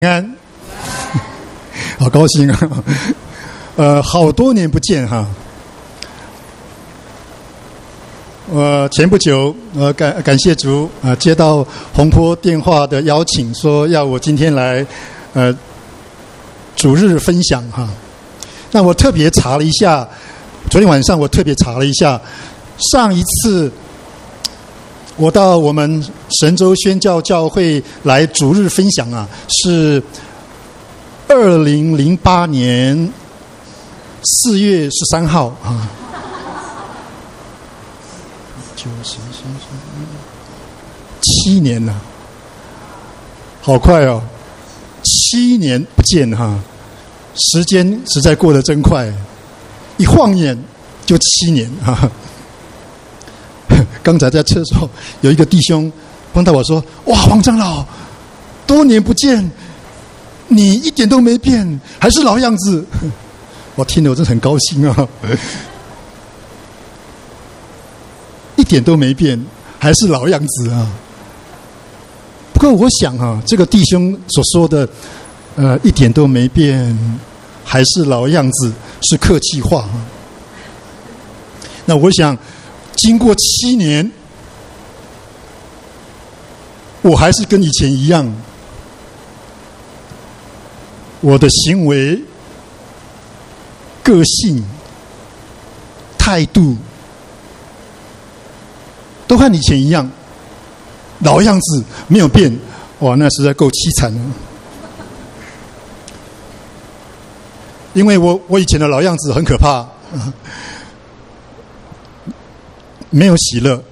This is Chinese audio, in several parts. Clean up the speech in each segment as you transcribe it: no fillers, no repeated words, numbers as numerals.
安，好高兴啊！好多年不见哈。前不久感谢主接到洪波电话的邀请，说要我今天来主日分享哈。那我特别查了一下，昨天晚上我特别查了一下，上一次我到我们神州宣教教会来主日分享啊，是2008年4月13号啊，7年了，好快哦，7年不见哈，时间实在过得真快，一晃眼就7年哈。刚才在厕所有一个弟兄碰到我说：“哇，黄长老，多年不见，你一点都没变，还是老样子。”我听了我真的很高兴啊，一点都没变，还是老样子啊。不过我想啊，这个弟兄所说的一点都没变，还是老样子，是客气话啊。那我想经过7年，我还是跟以前一样，我的行为、个性、态度都和以前一样，老样子没有变。哇，那实在够凄惨了。因为我以前的老样子很可怕，没有喜乐，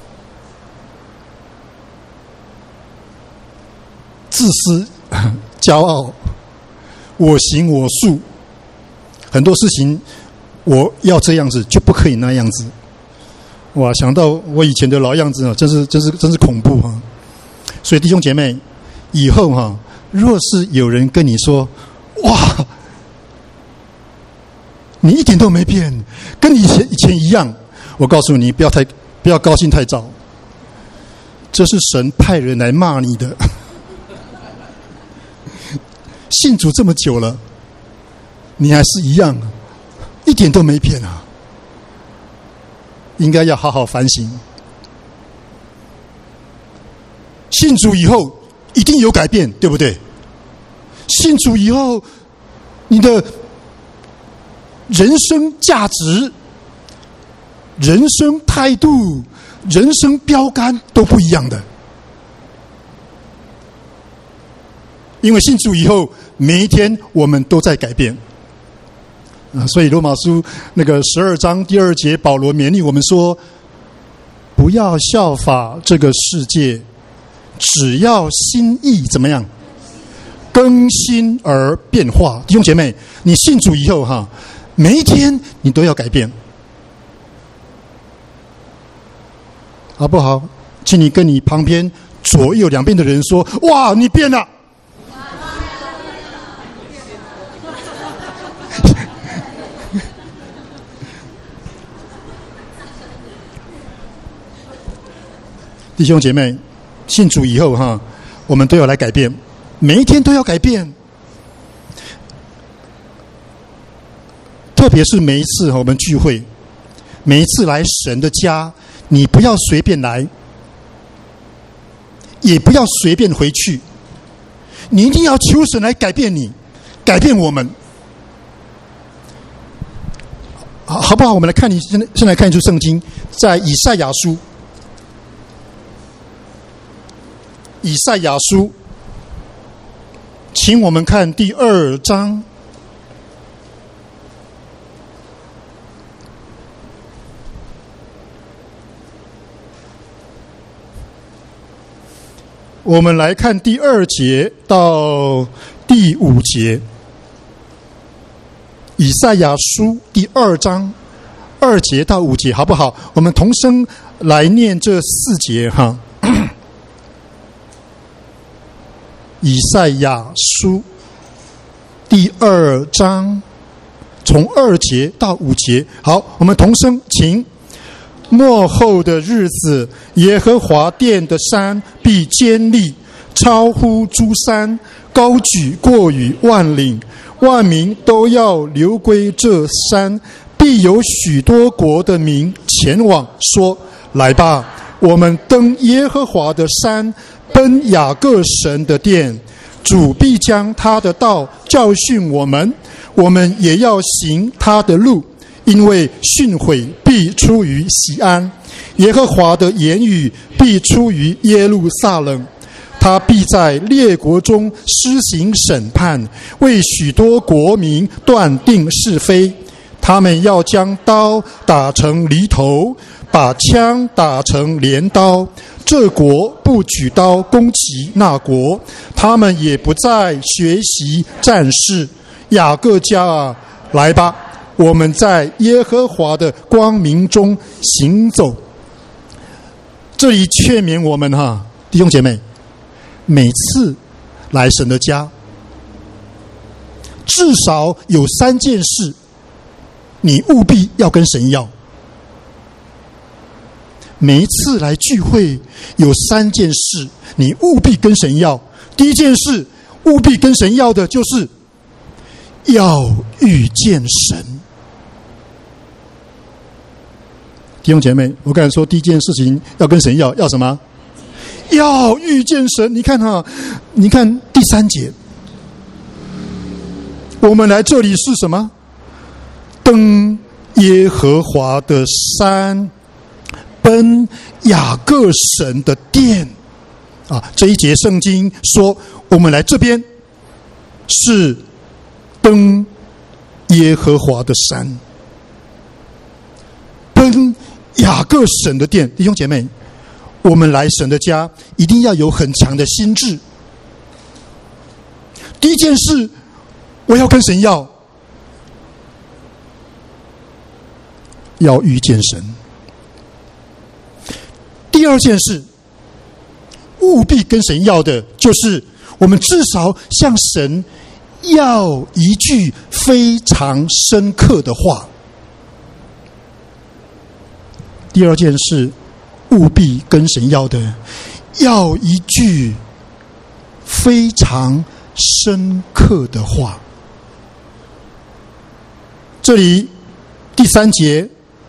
自私、骄傲，我行我素，很多事情我要这样子就不可以那样子。哇，想到我以前的老样子啊，真是恐怖啊！所以弟兄姐妹，以后哈，若是有人跟你说：“哇，你一点都没变，跟以前一样。”我告诉你，不要高兴太早，这是神派人来骂你的。信主这么久了，你还是一样，一点都没变啊！应该要好好反省。信主以后一定有改变，对不对？信主以后，你的人生价值、人生态度、人生标杆都不一样的。因为信主以后，每一天我们都在改变。所以罗马书那个12章第2节，保罗勉励我们说：不要效法这个世界，只要心意怎么样？更新而变化。弟兄姐妹，你信主以后哈，每一天你都要改变。好不好？请你跟你旁边左右两边的人说：哇，你变了！弟兄姐妹，信主以后哈，我们都要来改变，每一天都要改变。特别是每一次我们聚会，每一次来神的家，你不要随便来，也不要随便回去，你一定要求神来改变你，改变我们，好不好？我们来看，先来看一处圣经，在以赛亚书，请我们看第2章。我们来看第2节到第5节，以赛亚书第2章2节到5节，好不好？我们同声来念这4节哈。以赛亚书第2章，从2节到5节。好，我们同声，请。末后的日子，耶和华殿的山必坚立，超乎诸山， 高举过于万岭，万民都要流归这山，必有许多国的民前往，说：来吧，我们登耶和华的山，奔雅各神的殿。主必将他的道教训我们，我们也要行他的路，因为训诲必出于锡安，耶和华的言语必出于耶路撒冷。他必在列国中施行审判，为许多国民断定是非。他们要将刀打成犁头，把枪打成镰刀。这国不举刀攻击那国，他们也不再学习战事。雅各家啊，来吧，我们在耶和华的光明中行走。这里劝勉我们弟兄姐妹，每次来神的家，至少有3件事你务必要跟神要。每一次来聚会，有3件事你务必跟神要。第一件事，务必跟神要的就是要遇见神。弟兄姐妹，我刚才说第一件事情要跟神要什么？要遇见神。你看第3节，我们来这里是什么？登耶和华的山，奔雅各神的殿。这一节圣经说，我们来这边是登耶和华的山，奔雅各神的殿。弟兄姐妹，我们来神的家一定要有很强的心志。第一件事，我要跟神要遇见神。第二件事，务必跟神要的就是我们至少向神要一句非常深刻的话。第二件事，务必跟神要的，要一句非常深刻的话。这里第3节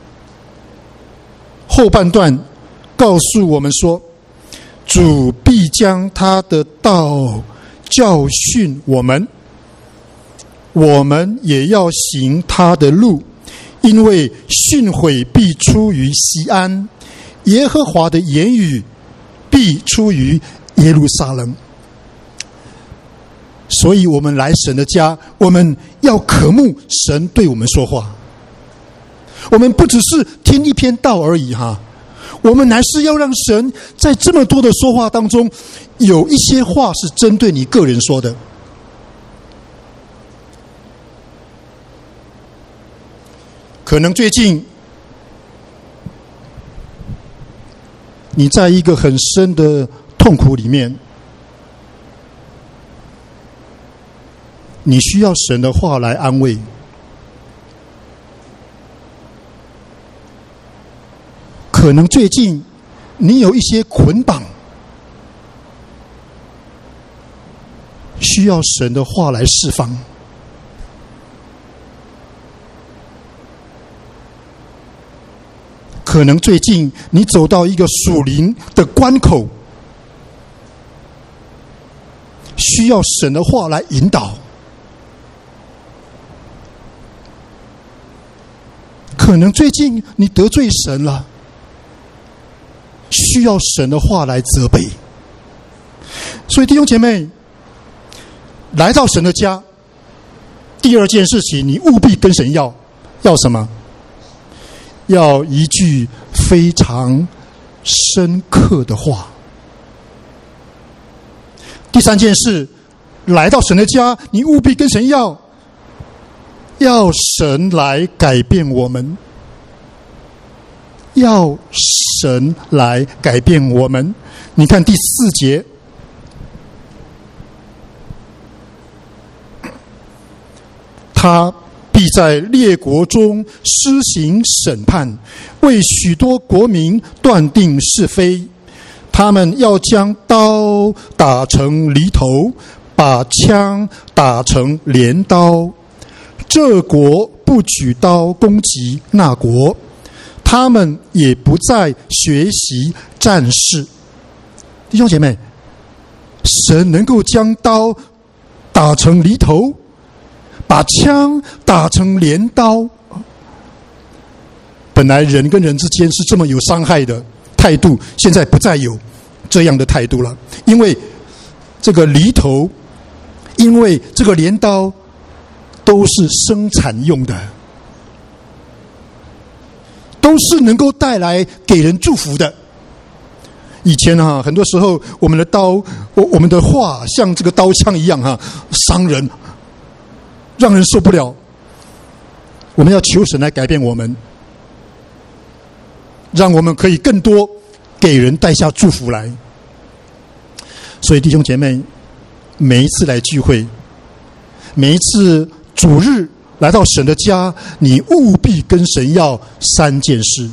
后半段告诉我们说，主必将他的道教训我们，我们也要行他的路，因为训诲必出于锡安，耶和华的言语必出于耶路撒冷。所以我们来神的家，我们要渴慕神对我们说话。我们不只是听一篇道而已我们乃是要让神在这么多的说话当中，有一些话是针对你个人说的。可能最近你在一个很深的痛苦里面，你需要神的话来安慰。可能最近你有一些捆绑，需要神的话来释放。可能最近你走到一个属灵的关口，需要神的话来引导。可能最近你得罪神了，需要神的话来责备。所以弟兄姐妹，来到神的家，第二件事情你务必跟神要什么？要一句非常深刻的话。第3件事，来到神的家，你务必跟神要神来改变我们，要神来改变我们。你看第4节，他必在列国中施行审判，为许多国民断定是非。他们要将刀打成犁头， 把枪打成镰刀，这国不举刀攻击那国，他们也不再学习战事。弟兄姐妹，神能够将刀打成犁头，把枪打成镰刀。本来人跟人之间是这么有伤害的态度，现在不再有这样的态度了。因为这个犁头，因为这个镰刀都是生产用的，都是能够带来给人祝福的。以前很多时候我们的刀，我们的话像这个刀枪一样伤人，让人受不了。我们要求神来改变我们，让我们可以更多给人带下祝福来。所以弟兄姐妹，每一次来聚会，每一次主日来到神的家，你务必跟神要3件事。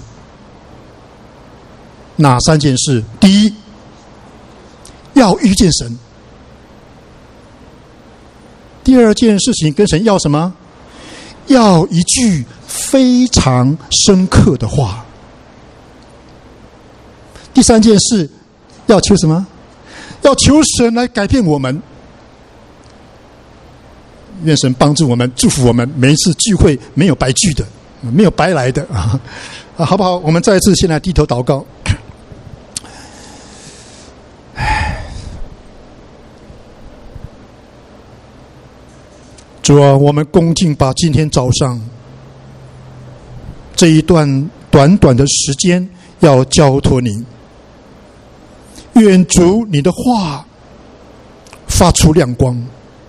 哪3件事？第一，要遇见神。第2件事情跟神要什么？要一句非常深刻的话。第3件事要求什么？要求神来改变我们。愿神帮助我们，祝福我们，每一次聚会没有白聚的，没有白来的好不好？我们再一次先来低头祷告。主啊，我们恭敬把今天早上这一段短短的时间要交托你。愿主你的话发出亮光，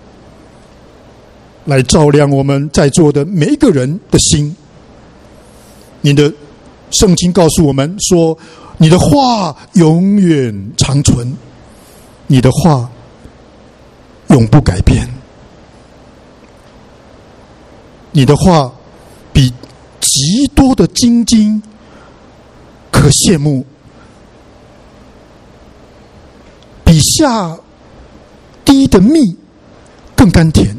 来照亮我们在座的每一个人的心。你的圣经告诉我们说，你的话永远长存，你的话永不改变。你的话比极多的精金可羡慕，比下滴的蜜更甘甜。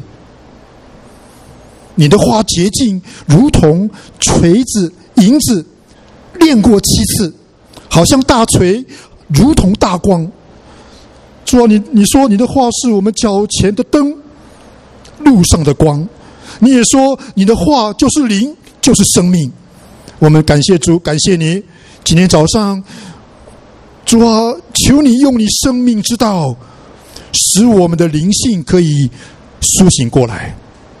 你的话洁净，如同锤子银子炼过7次，好像大锤，如同大光。主啊，你说你的话是我们脚前的灯，路上的光。你也说你的话就是灵，就是生命。我们感谢主，感谢你。今天早上，主啊，求你用你生命之道，使我们的灵性可以苏醒过来，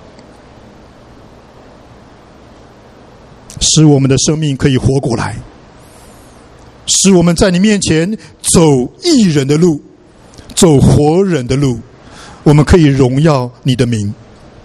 使我们的生命可以活过来，使我们在你面前走义人的路，走活人的路，我们可以荣耀你的名。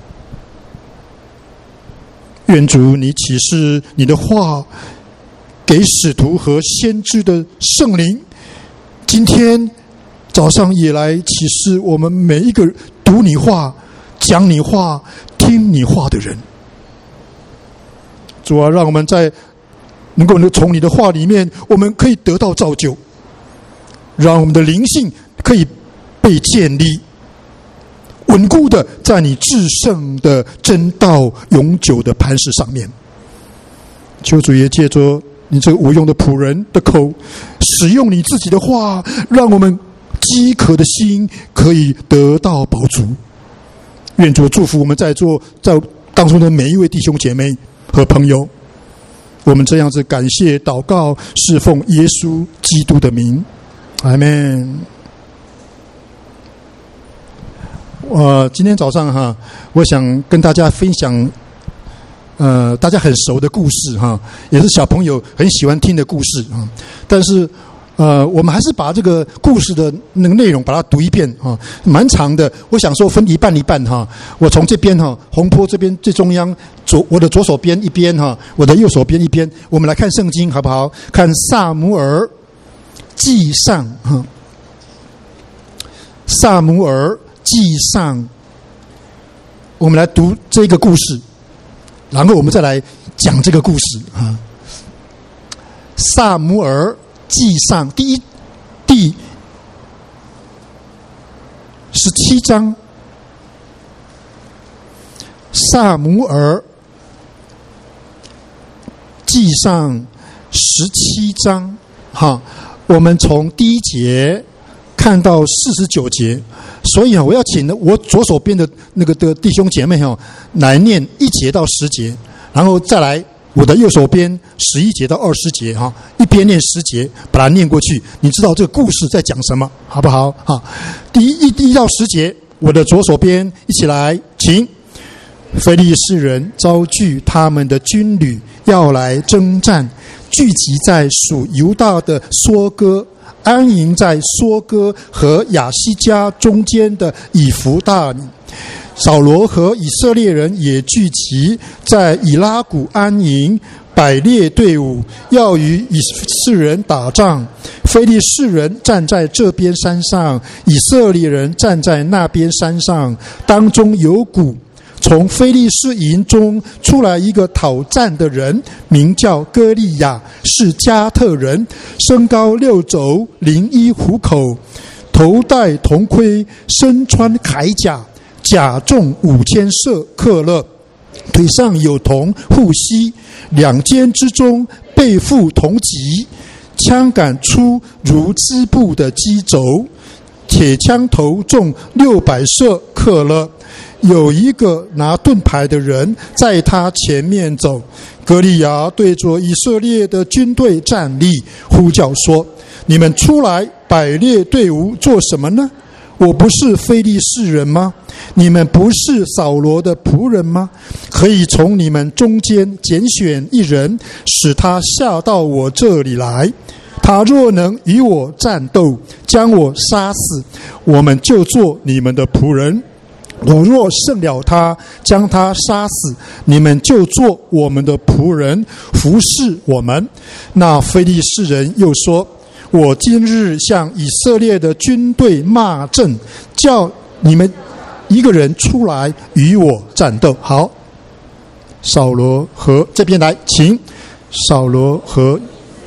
愿主你启示你的话给使徒和先知的圣灵，今天早上也来启示我们每一个读你话、讲你话、听你话的人。主啊，让我们能够从你的话里面，我们可以得到造就，让我们的灵性可以被建立，稳固的在你至圣的真道永久的磐石上面。求主也借着你这个无用的仆人的口，使用你自己的话，让我们饥渴的心可以得到饱足。愿主祝福我们在当中的每一位弟兄姐妹和朋友。我们这样子感谢祷告，是奉耶稣基督的名，阿们。今天早上我想跟大家分享大家很熟的故事也是小朋友很喜欢听的故事但是我们还是把这个故事的那个内容把它读一遍蛮长的。我想说分一半一半我从这边红坡这边最中央我的左手边一边我的右手边一边，我们来看圣经好不好？看撒母耳记上撒母耳记上，我们来读这个故事，然后我们再来讲这个故事撒母耳记上第 17章，撒母耳记上17章，我们从第1节看到49节，所以我要请我左手边的那个的弟兄姐妹来念1节到10节，然后再来我的右手边11节到20节一边念10节，把它念过去，你知道这个故事在讲什么，好不好？第1到10节，我的左手边一起来，请。非利士人招聚他们的军旅，要来征战，聚集在属犹大的梭哥，安营在梭哥和亚西加中间的以弗大米。扫罗和以色列人也聚集在以拉谷安营，摆列队伍，要与以色列人打仗。非利士人站在这边山上，以色列人站在那边山上，当中有谷。从非利士营中出来一个讨战的人，名叫歌利亚，是加特人，身高6肘，01虎口，头戴铜盔，身穿铠甲，甲重5000舍克勒，腿上有铜护膝，两肩之中背负铜戟，枪杆粗如织布的机轴，铁枪头重600舍克勒。有一个拿盾牌的人在他前面走，歌利亚对着以色列的军队站立，呼叫说：你们出来摆列队伍做什么呢？我不是非利士人吗？你们不是扫罗的仆人吗？可以从你们中间拣选一人，使他下到我这里来。他若能与我战斗，将我杀死，我们就做你们的仆人。我若胜了他，将他杀死，你们就做我们的仆人，服侍我们。那非利士人又说：我今日向以色列的军队骂阵，叫你们一个人出来与我战斗。好，扫罗和这边来，请扫罗和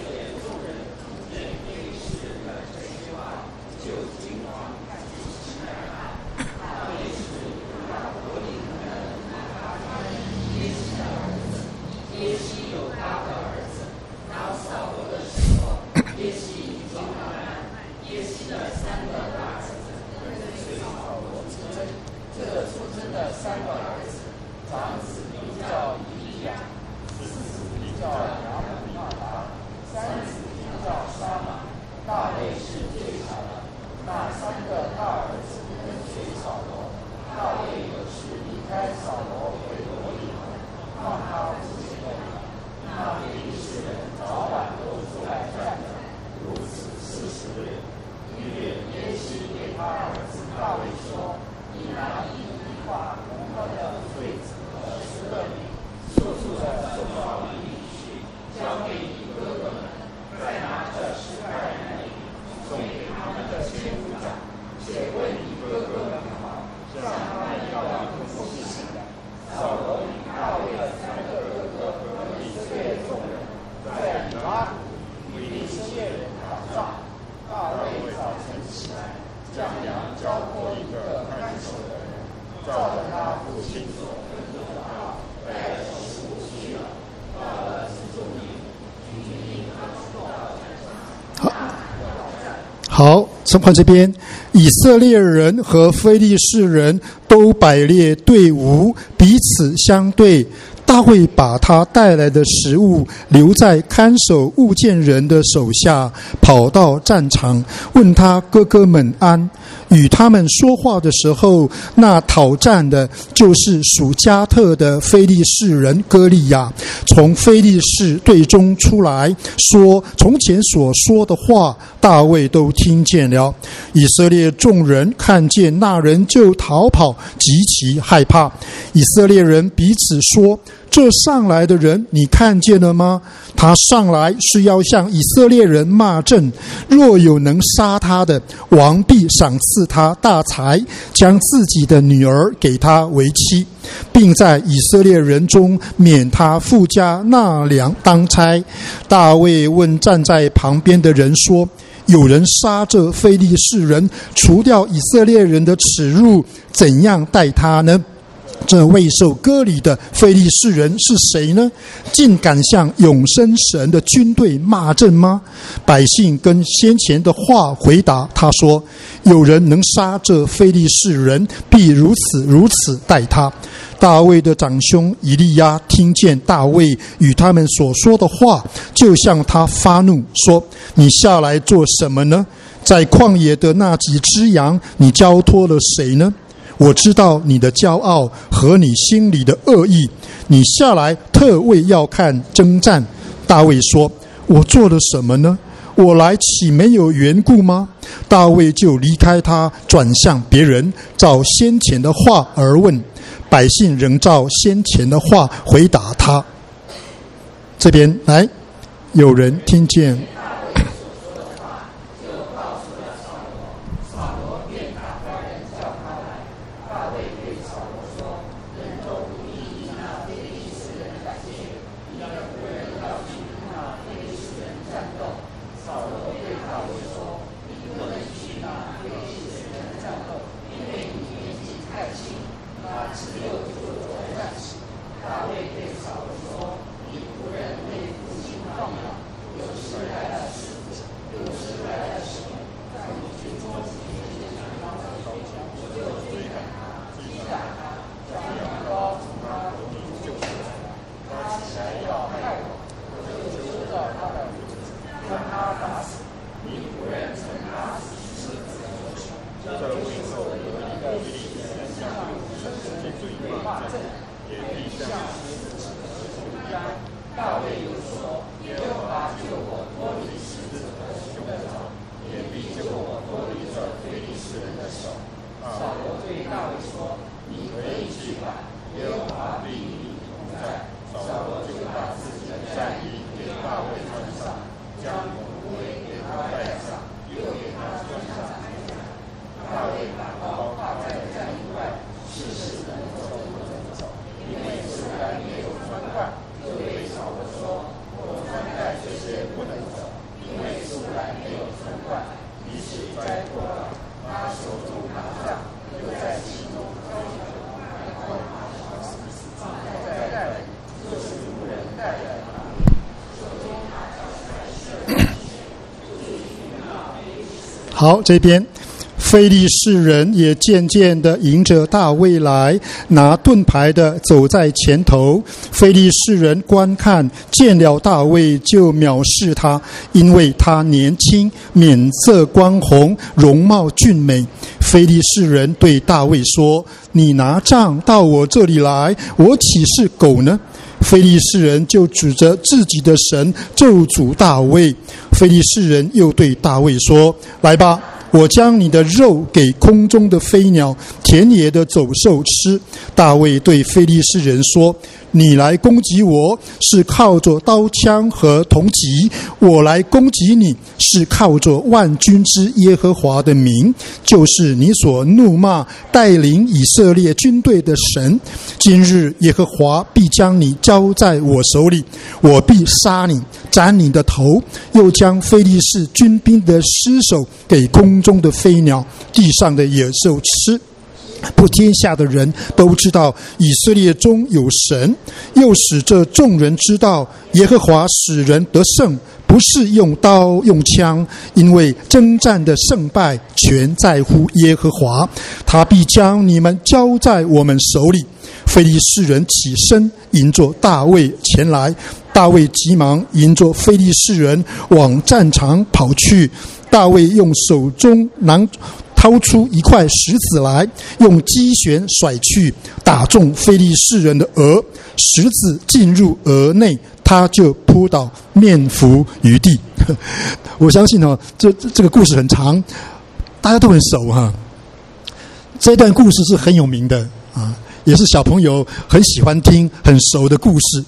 好，陈款这边，以色列人和非利士人都摆列队伍，彼此相对。大卫把他带来的食物留在看守物件人的手下，跑到战场，问他哥哥们安。与他们说话的时候，那讨战的就是属加特的非利士人歌利亚，从非利士队中出来，说从前所说的话，大卫都听见了。以色列众人看见那人就逃跑，极其害怕。以色列人彼此说：这上来的人你看见了吗？他上来是要向以色列人骂阵，若有能杀他的，王必赏赐他大财，将自己的女儿给他为妻，并在以色列人中免他父家纳粮当差。大卫问站在旁边的人说： 有人杀这非利士人，除掉以色列人的耻辱，怎样待他呢？这未受割礼的非利士人是谁呢？竟敢向永生神的军队骂阵吗？百姓跟先前的话回答他说：有人能杀这非利士人，必如此待他。大卫的长兄以利亚听见大卫与他们所说的话，就向他发怒说：你下来做什么呢？在旷野的那几只羊，你交托了谁呢？我知道你的骄傲和你心里的恶意，你下来特为要看征战。大卫说：我做了什么呢？我来岂没有缘故吗？大卫就离开他，转向别人，照先前的话而问。百姓仍照先前的话回答他。这边来，有人听见好，这边非利士人也渐渐地迎着大卫来，拿盾牌的走在前头。非利士人观看，见了大卫就藐视他，因为他年轻，面色光红，容貌俊美。非利士人对大卫说：你拿杖到我这里来，我岂是狗呢？非利士人就指着自己的神咒诅大卫。非利士人又对大卫说：来吧，我将你的肉给空中的飞鸟、田野的走兽吃。大卫对非利士人说：你来攻击我是靠着刀枪和铜戟，我来攻击你是靠着万军之耶和华的名，就是你所怒骂带领以色列军队的神。今日耶和华必将你交在我手里，我必杀你，斩你的头，又将非利士军兵的尸首给空中的飞鸟、地上的野兽吃。不，天下的人都知道以色列中有神，又使这众人知道耶和华使人得胜，不是用刀用枪，因为征战的胜败全在乎耶和华，他必将你们交在我们手里。非利士人起身迎着大卫前来，大卫急忙迎着非利士人往战场跑去。大卫用手中掏出一块石子来，用机旋甩去，打中非利士人的额，石子进入额内，他就扑倒，面伏于地。我相信这个故事很长，大家都很熟哈。这段故事是很有名的啊，也是小朋友很喜欢听、很熟的故事。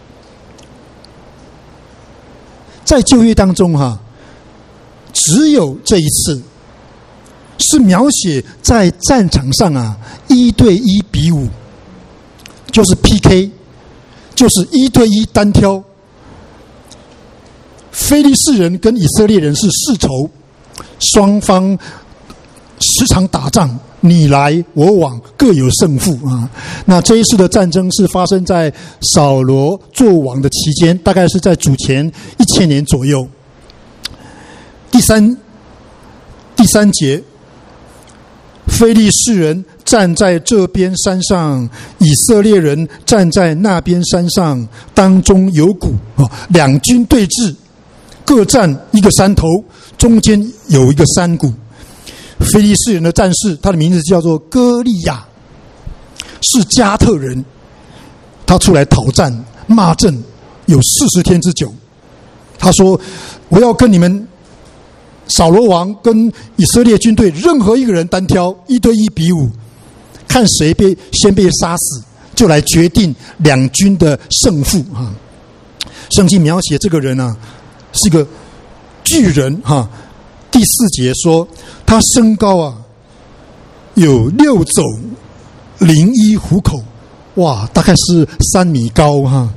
在旧约当中哈，只有这一次是描写在战场上1对1比武，就是 PK， 就是1对1单挑。非利士人跟以色列人是世仇， 双方时常打仗，你来我往，各有胜负啊。那这一次的战争是发生在扫罗做王的期间，大概是在主前1000年左右。第三节，非利士人站在这边山上，以色列人站在那边山上，当中有谷，两军对峙，各占一个山头，中间有一个山谷。非利士人的战士，他的名字叫做歌利亚，是加特人，他出来讨战骂阵有40天之久。他说：我要跟你们扫罗王跟以色列军队任何一个人单挑，1对1比5，看谁先被杀死，就来决定两军的胜负啊。圣经描写这个人啊，是个巨人哈。第4节说，他身高啊有6肘01虎口，哇，大概是3米高哈。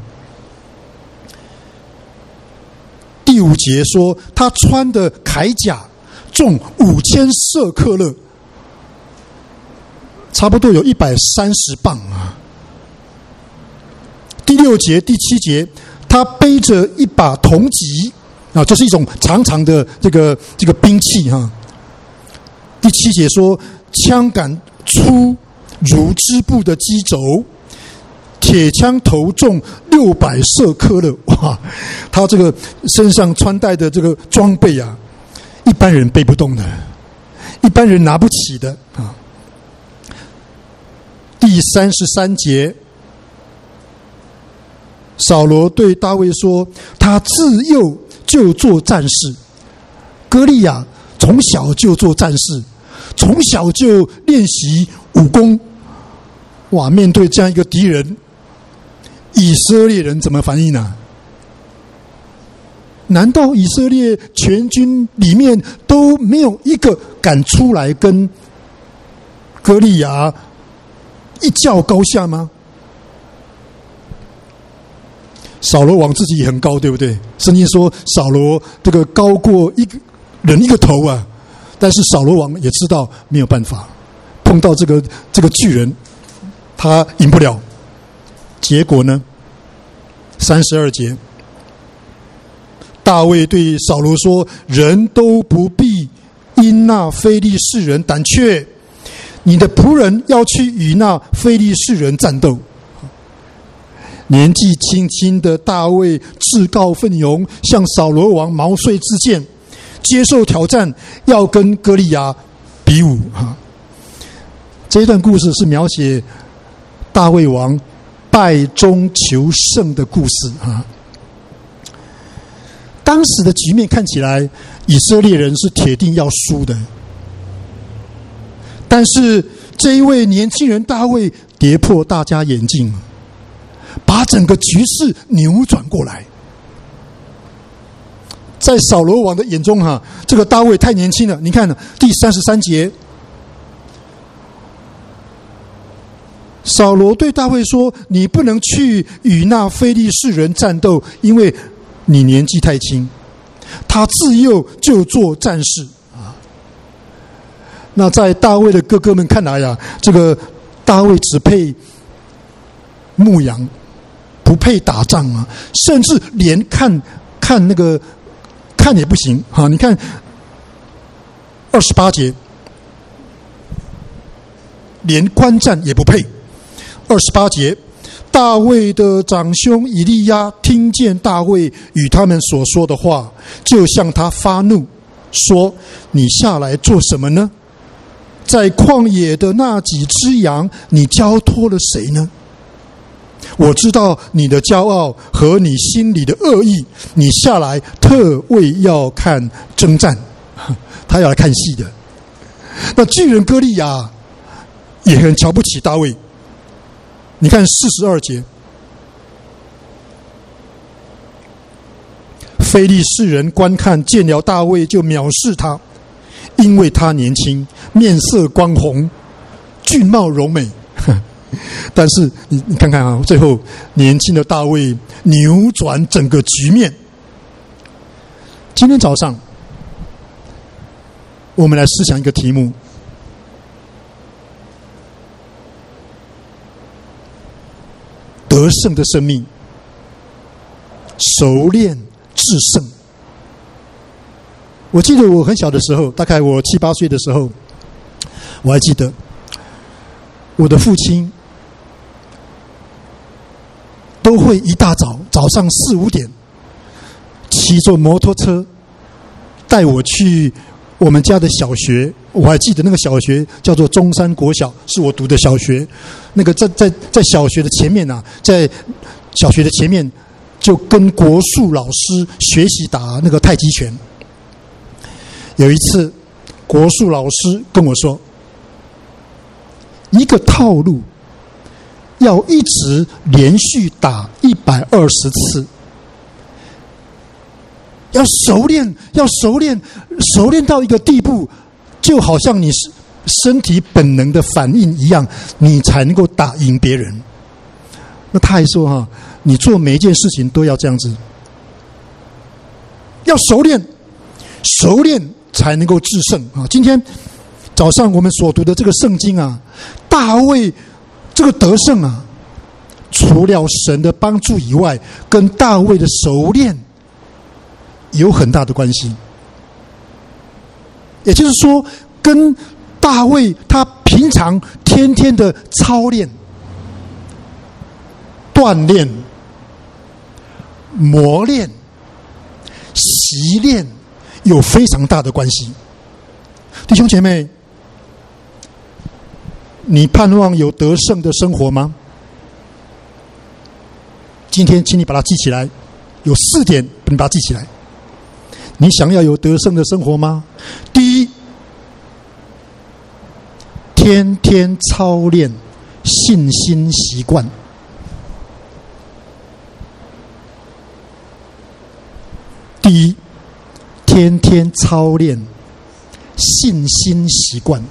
第5节说，他穿的铠甲重5000舍克勒，差不多有130磅啊。第6节、第7节，他背着一把铜戟啊，这是一种长长的这个兵器哈。第7节说，枪杆粗如织布的机轴，铁枪头重600舍克勒，哇！他这个身上穿戴的这个装备啊，一般人背不动的，一般人拿不起的啊。第33节，扫罗对大卫说，他自幼就做战士。歌利亚从小就做战士，从小就练习武功。哇！面对这样一个敌人，以色列人怎么反应呢？难道以色列全军里面都没有一个敢出来跟歌利亚一较高下吗？扫罗王自己也很高，对不对？圣经说扫罗这个高过人一个头啊，但是扫罗王也知道没有办法，碰到这个巨人，他赢不了。结果呢？32节，大卫对扫罗说：“人都不必因那非利士人胆怯，你的仆人要去与那非利士人战斗。”年纪轻轻的大卫自告奋勇，向扫罗王毛遂自荐，接受挑战，要跟歌利亚比武。这一段故事是描写大卫王败中求胜的故事啊。当时的局面看起来，以色列人是铁定要输的，但是这一位年轻人大卫跌破大家眼镜，把整个局势扭转过来。在扫罗王的眼中这个大卫太年轻了。你看第33节，扫罗对大卫说：“你不能去与那非利士人战斗，因为你年纪太轻。”他自幼就做战士啊。那在大卫的哥哥们看来这个大卫只配牧羊，不配打仗啊，甚至连看也不行啊。你看28节，连观战也不配。28节，大卫的长兄以利亚听见大卫与他们所说的话，就向他发怒，说：“你下来做什么呢？在旷野的那几只羊，你交托了谁呢？我知道你的骄傲和你心里的恶意，你下来特为要看征战。”他要来看戏的。那巨人歌利亚也很瞧不起大卫。你看42节，非利士人观看见了大卫，就藐视他，因为他年轻，面色光红，俊貌柔美。但是你看看最后年轻的大卫扭转整个局面。今天早上我们来思想一个题目：得胜的生命，熟练制胜。我记得我很小的时候，大概我7、8岁的时候，我还记得我的父亲都会一大早上4、5点骑着摩托车带我去我们家的小学。我还记得那个小学叫做中山国小，是我读的小学。那个在小学的前面啊，在小学的前面就跟国术老师学习打那个太极拳。有一次国术老师跟我说，一个套路要一直连续打120次，要熟练到一个地步，就好像你身体本能的反应一样，你才能够打赢别人。那他还说你做每一件事情都要这样子，要熟练才能够制胜啊！今天早上我们所读的这个圣经啊，大卫这个得胜啊，除了神的帮助以外，跟大卫的熟练有很大的关系。也就是说，跟大卫他平常天天的操练、锻炼、磨练、习练有非常大的关系。弟兄姐妹，你盼望有得胜的生活吗？今天请你把它记起来，有4点你把它记起来。你想要有得胜的生活吗？第一，天天操练信心习惯。第一，天天操练信心习惯。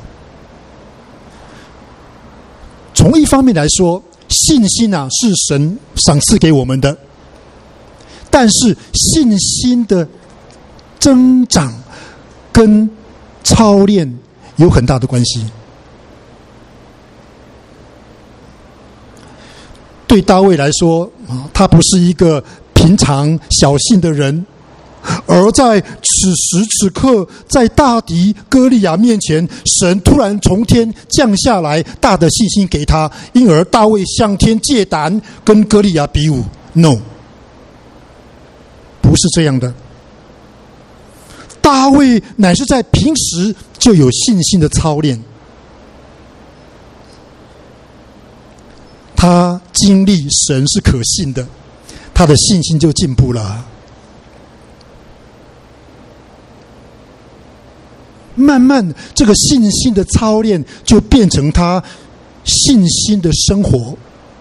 从一方面来说，信心啊是神赏赐给我们的，但是信心的增长跟操练有很大的关系。对大卫来说，他不是一个平常小信的人，而在此时此刻，在大敌歌利亚面前，神突然从天降下来大的信心给他，因而大卫向天借胆跟歌利亚比武。 No， 不是这样的。大卫乃是在平时就有信心的操练，他经历神是可信的，他的信心就进步了。慢慢这个信心的操练就变成他信心的生活，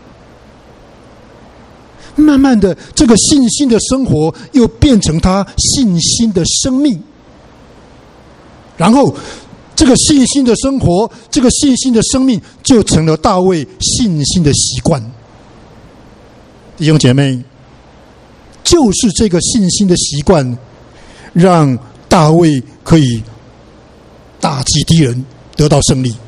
慢慢的这个信心的生活又变成他信心的生命，然后这个信心的生活，这个信心的生命就成了大卫信心的习惯。弟兄姐妹，就是这个信心的习惯让大卫可以打击敌人，得到胜利。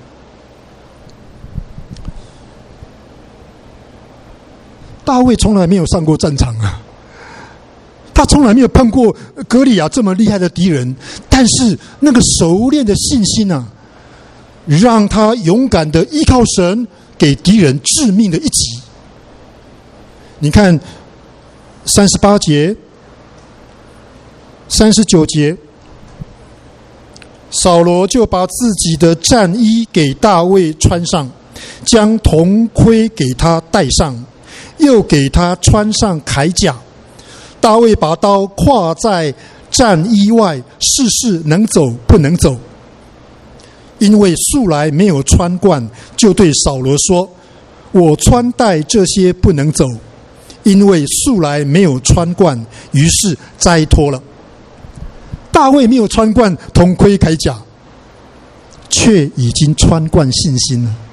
大卫从来没有上过战场啊，他从来没有碰过歌利亚这么厉害的敌人，但是那个熟练的信心啊，让他勇敢的依靠神，给敌人致命的一击。你看38节、39节，扫罗就把自己的战衣给大卫穿上，将铜盔给他戴上，又给他穿上铠甲。大卫把刀挎在战衣外，试试能走不能走。因为素来没有穿惯，就对扫罗说：我穿戴这些不能走，因为素来没有穿惯，于是摘脱了。大卫没有穿惯铜盔铠甲，却已经穿惯信心了。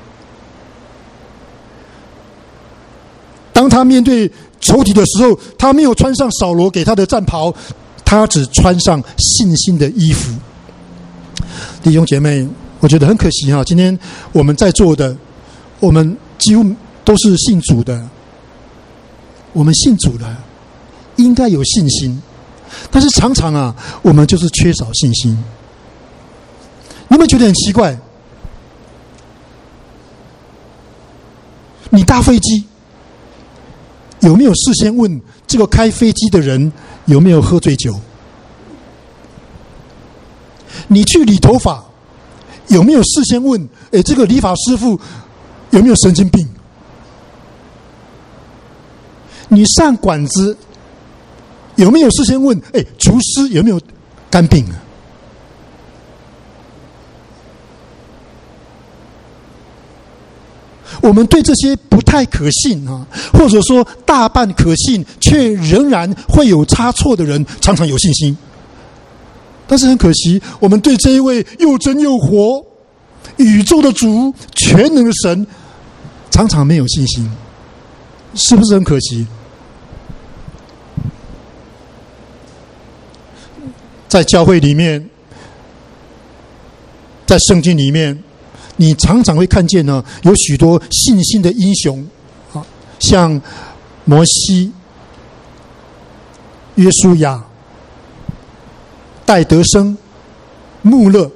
当他面对仇敌的时候，他没有穿上扫罗给他的战袍，他只穿上信心的衣服。 弟兄姐妹，我觉得很可惜哈，今天我们在座的，我们几乎都是信主的，我们信主的应该有信心，但是常常啊，我们就是缺少信心。你有没有觉得很奇怪？你搭飞机有没有事先问这个开飞机的人有没有喝醉酒？你去理头发有没有事先问这个理发师傅有没有神经病？你上馆子有没有事先问厨师有没有肝病啊？我们对这些不太可信啊，或者说大半可信却仍然会有差错的人，常常有信心。但是很可惜，我们对这一位又真又活、宇宙的主、全能的神，常常没有信心，是不是很可惜？在教会里面，在圣经里面，你常常会看见呢，有许多信心的英雄啊，像摩西、约书亚、戴德生、穆勒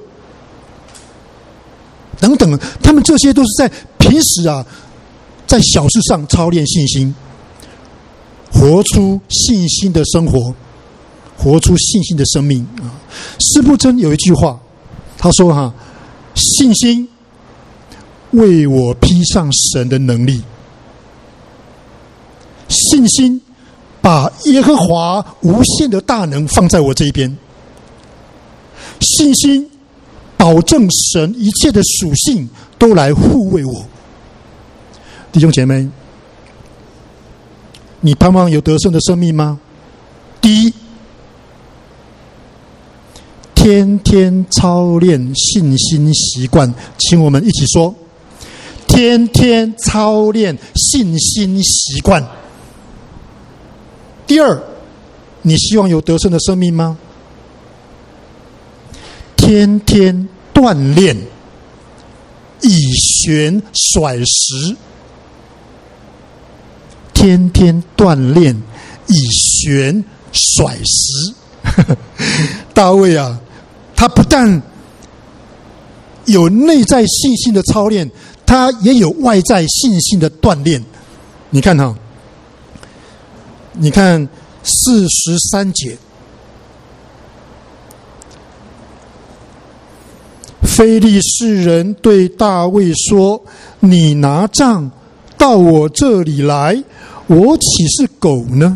等等，他们这些都是在平时啊，在小事上操练信心，活出信心的生活，活出信心的生命啊。司布真有一句话，他说信心为我披上神的能力，信心把耶和华无限的大能放在我这一边，信心保证神一切的属性都来护卫我。弟兄姐妹，你盼望有得胜的生命吗？第一，天天操练信心习惯，请我们一起说，天天操练信心习惯。第二，你希望有得胜的生命吗？天天锻炼以旋甩石，天天锻炼以旋甩石。大卫啊，他不但有内在信心的操练，他也有外在信心的锻炼。你看你看43节，非利士人对大卫说：“你拿杖到我这里来，我岂是狗呢？”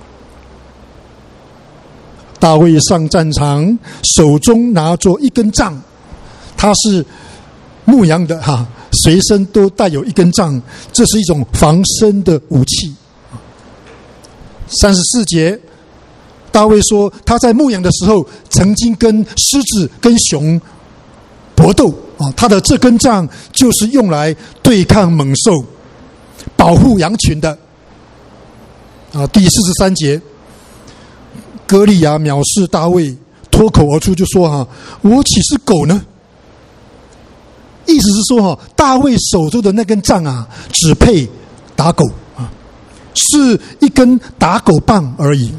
大卫上战场，手中拿着一根杖，他是牧羊的随身都带有一根杖，这是一种防身的武器。34节，大卫说他在牧羊的时候曾经跟狮子跟熊搏斗他的这根杖就是用来对抗猛兽、保护羊群的。第43节，歌利亚藐视大卫，脱口而出就说我岂是狗呢？意思是说大卫手中的那根杖只配打狗是一根打狗棒而已。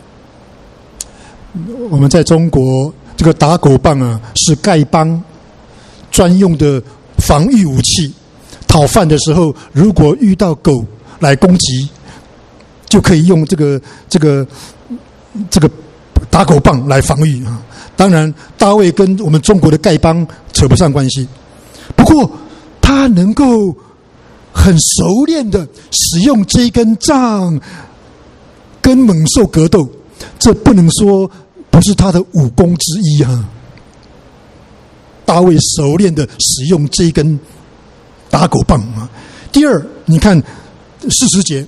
我们在中国，这个打狗棒是丐帮专用的防御武器。讨饭的时候，如果遇到狗来攻击，就可以用这个打狗棒来防御当然，大卫跟我们中国的丐帮扯不上关系，不过他能够很熟练的使用这根杖跟猛兽格斗，这不能说不是他的武功之一大卫熟练的使用这根打狗棒第二，你看40节，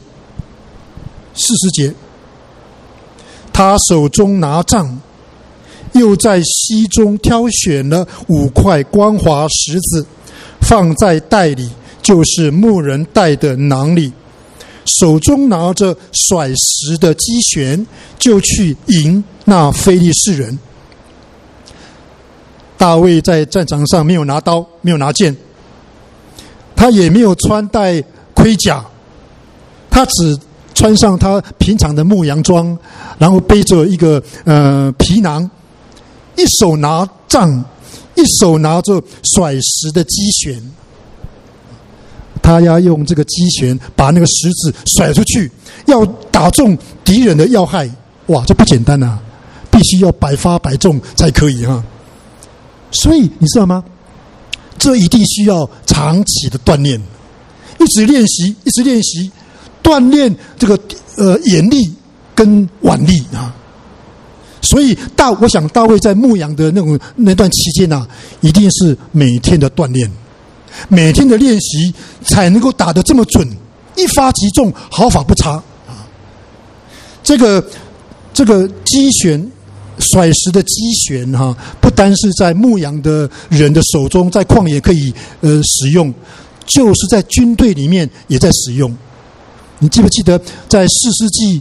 他手中拿杖，又在溪中挑选了5块光滑石子，放在袋里，就是牧人带的囊里，手中拿着甩石的机旋，就去迎那非利士人。 大卫在战场上没有拿刀，没有拿剑，他也没有穿戴盔甲，他只穿上他平常的牧羊装，然后背着一个皮囊，一手拿杖，一手拿着甩石的机旋。他要用这个机旋把那个石子甩出去，要打中敌人的要害。哇，这不简单啊！必须要百发百中才可以啊。所以你知道吗？这一定需要长期的锻炼，一直练习，一直练习，锻炼这个眼力跟腕力啊。所以我想大卫在牧羊的那段期间啊，一定是每天的锻炼，每天的练习，才能够打得这么准，一发即中，毫发不差啊。这个机旋。甩石的机旋哈，不单是在牧羊的人的手中，在旷野可以使用，就是在军队里面也在使用。你记不记得在士师记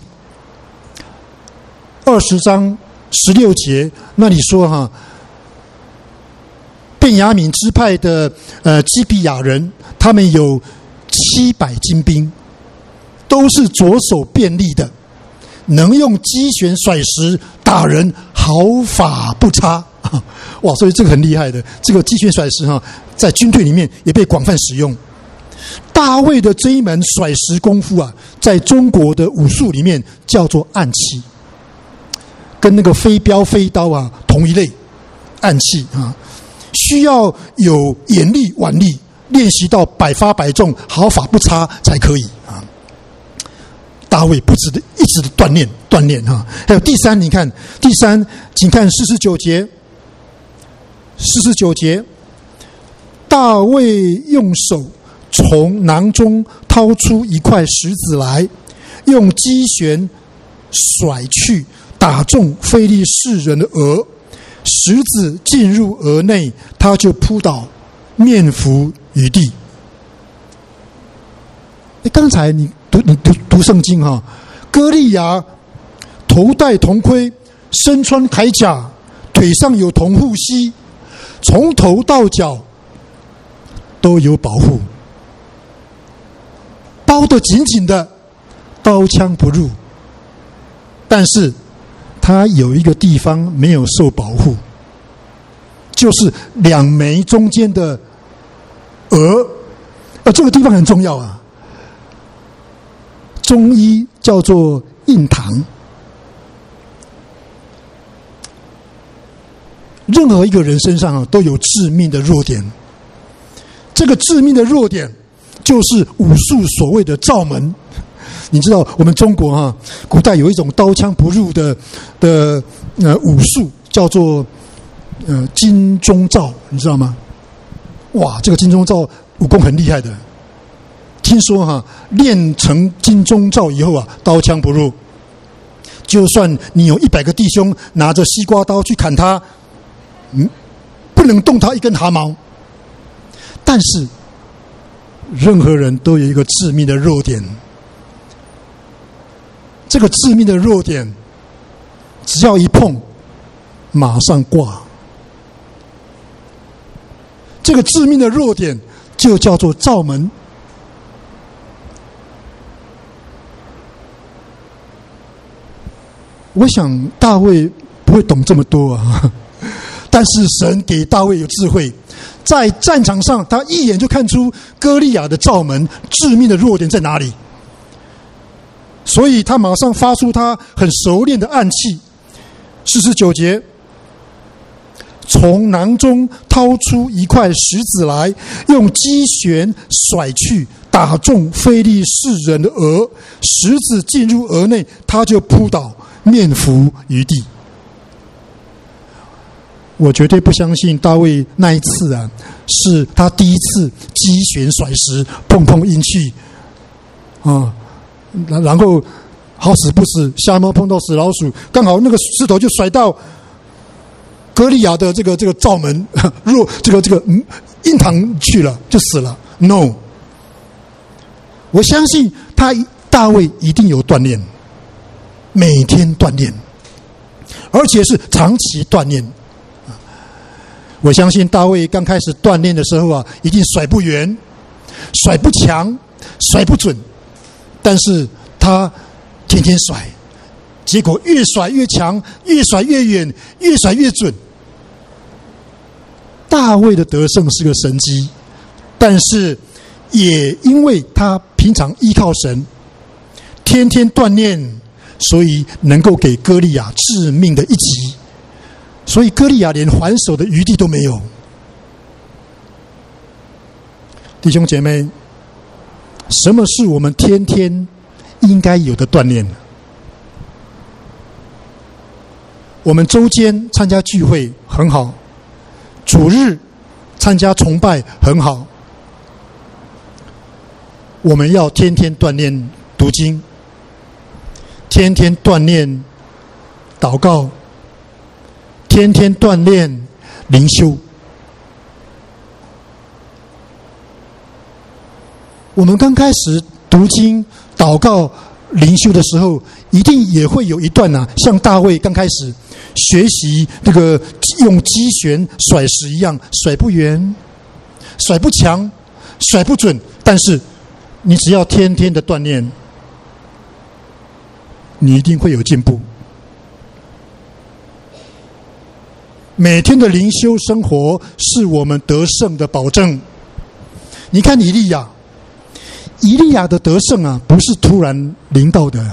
20章16节那里说哈，便雅悯支派的基比亚人，他们有700精兵，都是左手便利的，能用机旋甩石打人，毫发不差。哇，所以这个很厉害的，这个机旋甩石哈，在军队里面也被广泛使用。大卫的这一门甩石功夫啊，在中国的武术里面叫做暗器，跟那个飞镖飞刀啊同一类。暗器啊，需要有眼力腕力，练习到百发百中，毫发不差才可以啊。大卫不止的一直的锻炼哈。还有第三，请看49节。49节，大卫用手从囊中掏出一块石子来，用机旋甩去，打中非利士人的额，石子进入额内，他就扑倒，面伏于地。刚才你读圣经哈，歌利亚头戴铜盔，身穿铠甲，腿上有铜护膝，从头到脚都有保护，包得紧紧的，刀枪不入。但是他有一个地方没有受保护，就是两眉中间的额，这个地方很重要啊。中医叫做印堂。任何一个人身上都有致命的弱点，这个致命的弱点就是武术所谓的罩门。你知道我们中国古代有一种刀枪不入的武术，叫做金钟罩，你知道吗？哇，这个金钟罩武功很厉害的。听说练成金钟罩以后刀枪不入，就算你有100个弟兄拿着西瓜刀去砍他，不能动他一根汗毛。但是任何人都有一个致命的弱点，这个致命的弱点只要一碰马上挂。这个致命的弱点就叫做罩门。我想大卫不会懂这么多啊，但是神给大卫有智慧，在战场上他一眼就看出歌利亚的罩门致命的弱点在哪里，所以他马上发出他很熟练的暗器。49节，从囊中掏出一块石子来，用机旋甩去，打中非利士人的额，石子进入额内，他就扑倒，面伏于地。我绝对不相信大卫那一次是他第一次机旋甩石，碰碰运气然后好死不死，瞎猫碰到死老鼠，刚好那个石头就甩到歌利亚的这个罩门这个印堂去了，就死了。No， 我相信大卫一定有锻炼，每天锻炼，而且是长期锻炼。 我相信大卫刚开始锻炼的时候啊，一定甩不圆、甩不强、甩不准，但是他天天甩，结果越甩越强，越甩越远，越甩越准。大卫的得胜是个神迹，但是也因为他平常依靠神，天天锻炼，所以能够给歌利亚致命的一击，所以歌利亚连还手的余地都没有。弟兄姐妹，什么是我们天天应该有的锻炼？我们周间参加聚会很好，主日参加崇拜很好，我们要天天锻炼读经，天天锻炼祷告，天天锻炼灵修。我们刚开始读经、祷告、灵修的时候，一定也会有一段像大卫刚开始学习这个用击弦甩石一样，甩不圆，甩不强，甩不准。但是你只要天天的锻炼，你一定会有进步。每天的灵修生活是我们得胜的保证。你看以利亚的得胜啊，不是突然临到的。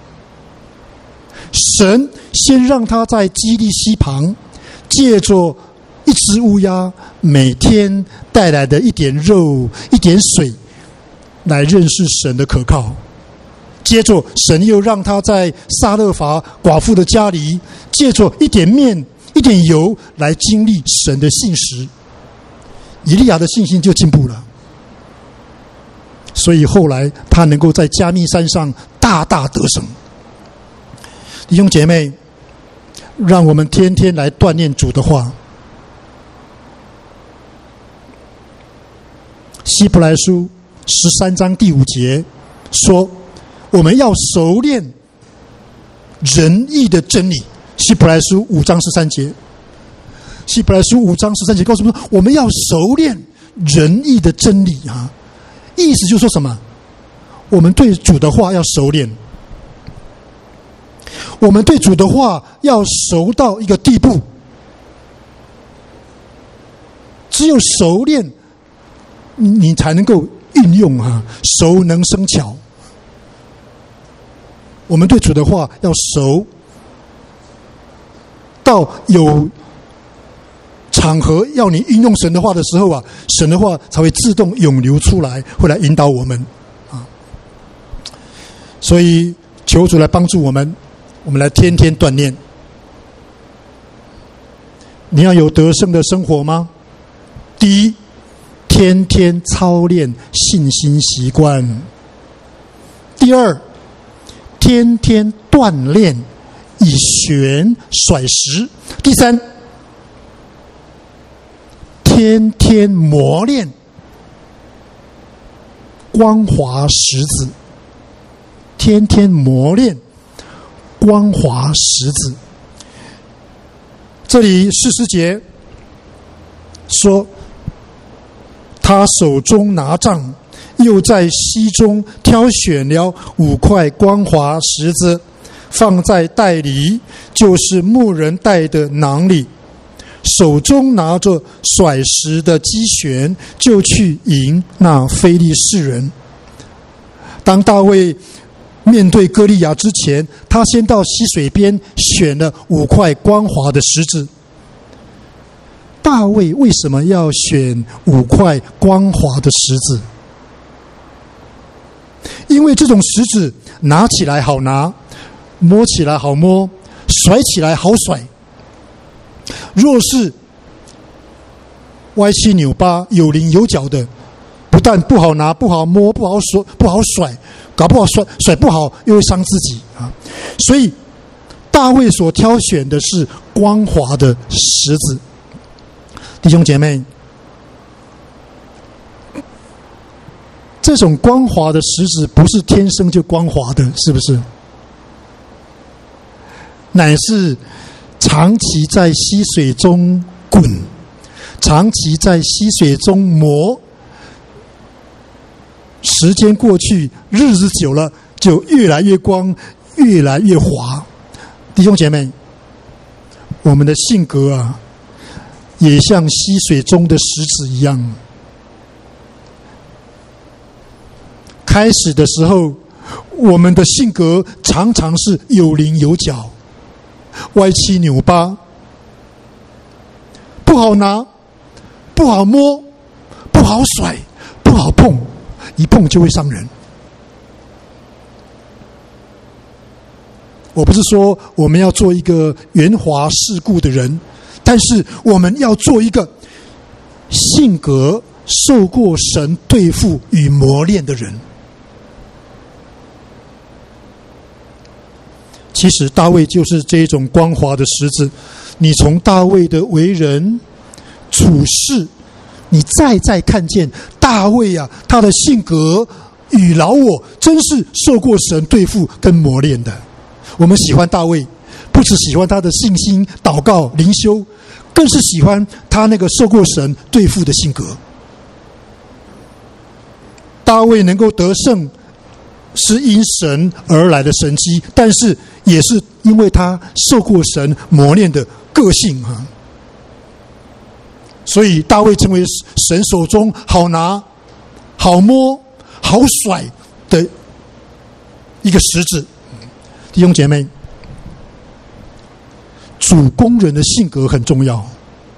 神先让他在基利溪旁，借着一只乌鸦每天带来的一点肉、一点水，来认识神的可靠。接着，神又让他在撒勒法寡妇的家里，借着一点面、一点油，来经历神的信实。以利亚的信心就进步了。所以后来他能够在加密山上大大得胜。弟兄姐妹，让我们天天来锻炼主的话。希伯来书13章第5节说，我们要熟练仁义的真理。希伯来书5章13节，希伯来书5章13节告诉我们说，我们要熟练仁义的真理啊。意思就是说什么？我们对主的话要熟练，我们对主的话要熟到一个地步，只有熟练，你才能够运用熟能生巧。我们对主的话要熟到有场合要你运用神的话的时候啊，神的话才会自动涌流出来，会来引导我们啊。所以求主来帮助我们，我们来天天锻炼。你要有得胜的生活吗？第一，天天操练信心习惯；第二，天天锻炼以弦甩石；第三，天天磨练光滑石子，天天磨练光滑石子。这里40节说，他手中拿杖，又在溪中挑选了5块光滑石子，放在袋里，就是牧人带的囊里，手中拿着甩石的机旋，就去迎那非利士人。当大卫面对歌利亚之前，他先到溪水边选了5块光滑的石子。大卫为什么要选5块光滑的石子？因为这种石子拿起来好拿，摸起来好摸，甩起来好甩。若是歪七扭八、有棱有角的，不但不好拿、不好摸、不好甩，搞不好甩不好又会伤自己啊！所以大卫所挑选的是光滑的石子。弟兄姐妹，这种光滑的石子不是天生就光滑的，是不是？乃是长期在溪水中滚， 长期在溪水中磨，时间过去，日子久了，就越来越光，越来越滑。弟兄姐妹，我们的性格啊，也像溪水中的石子一样。开始的时候，我们的性格常常是有棱有角，歪七扭八，不好拿，不好摸，不好甩，不好碰，一碰就会伤人。我不是说我们要做一个圆滑世故的人，但是我们要做一个性格受过神对付与磨练的人。其实大卫就是这一种光滑的石子，你从大卫的为人处事，你再看见大卫啊，他的性格与老我真是受过神对付跟磨练的。我们喜欢大卫，不只喜欢他的信心、祷告、灵修，更是喜欢他那个受过神对付的性格。大卫能够得胜，是因神而来的神迹，但是也是因为他受过神磨练的个性啊。所以大卫成为神手中好拿、好摸、好甩的一个石子。弟兄姐妹，主工人的性格很重要。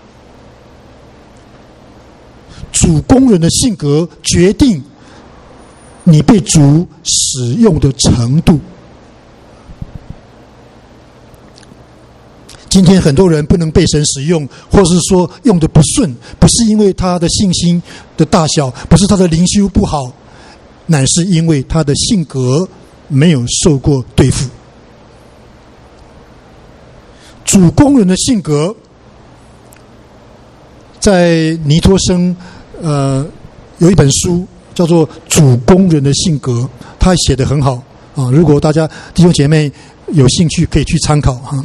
主工人的性格决定你被主使用的程度。今天很多人不能被神使用，或是说用的不顺，不是因为他的信心的大小，不是他的灵修不好，乃是因为他的性格没有受过对付。主工人的性格，在尼托生有一本书叫做《主工人的性格》，他写得很好啊。如果大家弟兄姐妹有兴趣，可以去参考哈。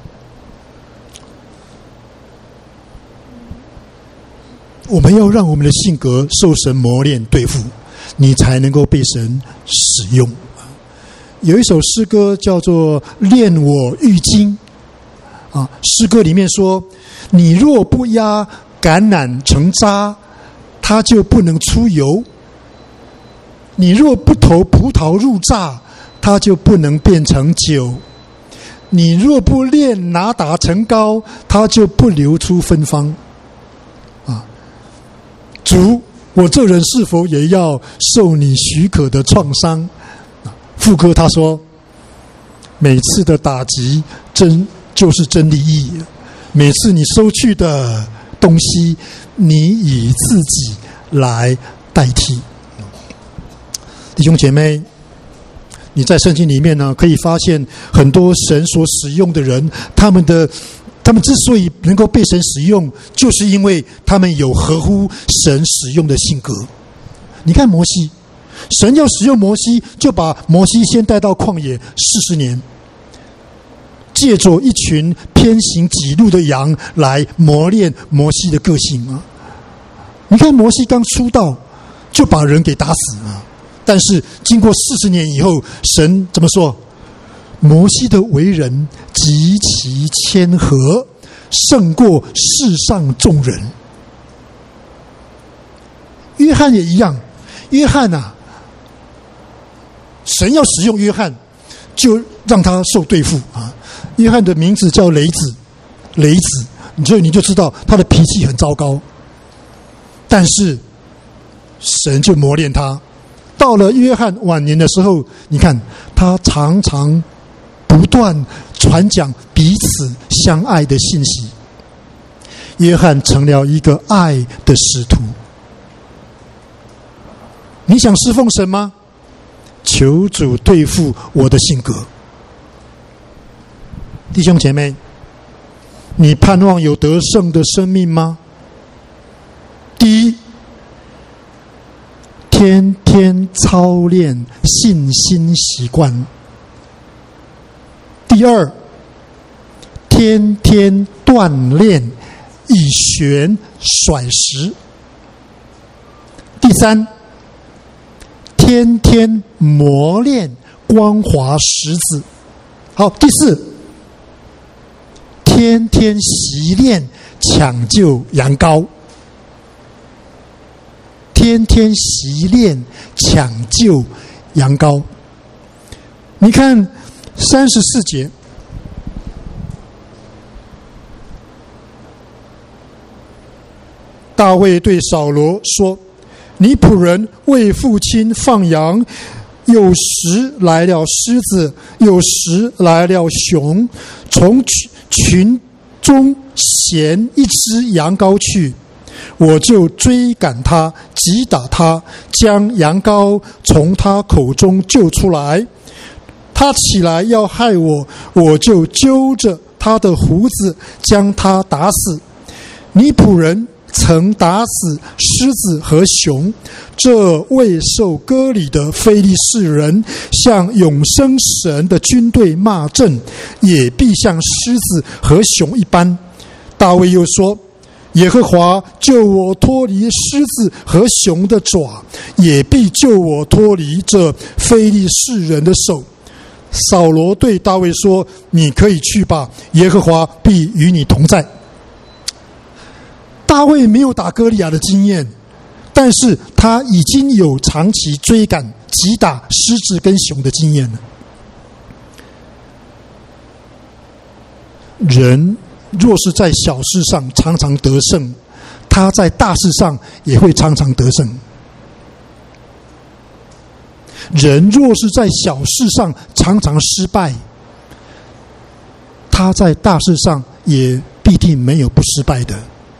我们要让我们的性格受神磨练对付，你才能够被神使用。有一首诗歌叫做《炼我愈精》啊，诗歌里面说：你若不压橄榄成渣，它就不能出油；你若不投葡萄入榨，它就不能变成酒；你若不炼拿达成膏，它就不流出芬芳。啊，主，我这人是否也要受你许可的创伤？副歌他说：每次的打击就是真利益，每次你收去的东西，你以自己来代替。弟兄姐妹，你在圣经里面呢，可以发现很多神所使用的人，他们之所以能够被神使用，就是因为他们有合乎神使用的性格。你看摩西，神要使用摩西，就把摩西先带到旷野40年，借着一群偏行己路的羊来磨练摩西的个性啊！你看摩西刚出道就把人给打死啊，但是经过40年以后，神怎么说？摩西的为人极其谦和，胜过世上众人。约翰也一样，约翰啊，神要使用约翰，就让他受对付啊。约翰的名字叫雷子，所以你就知道他的脾气很糟糕。但是神就磨练他，到了约翰晚年的时候，你看他常常不断传讲彼此相爱的信息。约翰成了一个爱的使徒。你想侍奉神吗？求主对付我的性格。弟兄姐妹，你盼望有得胜的生命吗？第一，天天操练信心习惯。第二，天天锻炼以旋甩石。第三，天天磨练光滑石子。好，第四，天天习练抢救羊羔。天天习练抢救羊羔。你看34节，大卫对扫罗说：“你仆人为父亲放羊，有时来了狮子，有时来了熊，从群中衔一只羊羔去，我就追赶他，击打他，将羊羔从他口中救出来。他起来要害我，我就揪着他的胡子，将他打死。你仆人曾打死狮子和熊，这未受割礼的非利士人向永生神的军队骂阵，也必像狮子和熊一般。”大卫又说：“耶和华救我脱离狮子和熊的爪，也必救我脱离这非利士人的手。”扫罗对大卫说：“你可以去吧，耶和华必与你同在。”大卫没有打歌利亚的经验，但是他已经有长期追赶、击打狮子跟熊的经验了。人若是在小事上常常得胜，他在大事上也会常常得胜。人若是在小事上常常失败，他在大事上也必定没有不失败的。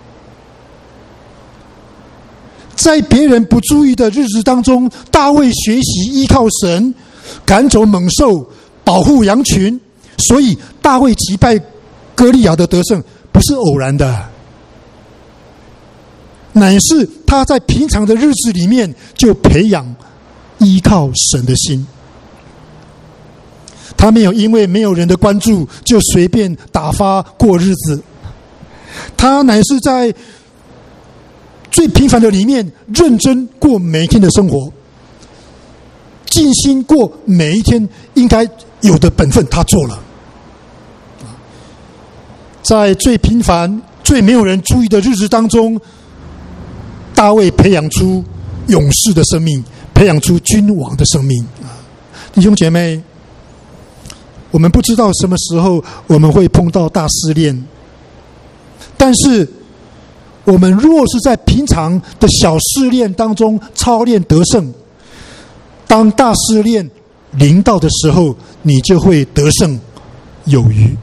在别人不注意的日子当中，大卫学习依靠神，赶走猛兽，保护羊群，所以大卫击败歌利亚的得胜不是偶然的，乃是他在平常的日子里面就培养依靠神的心。他没有因为没有人的关注就随便打发过日子，他乃是在最平凡的里面认真过每一天的生活，尽心过每一天应该有的本分，他做了。在最平凡、最没有人注意的日子当中，大卫培养出勇士的生命，培养出君王的生命。弟兄姐妹，我们不知道什么时候我们会碰到大试炼，但是我们若是在平常的小试炼当中操练得胜，当大试炼临到的时候，你就会得胜有余。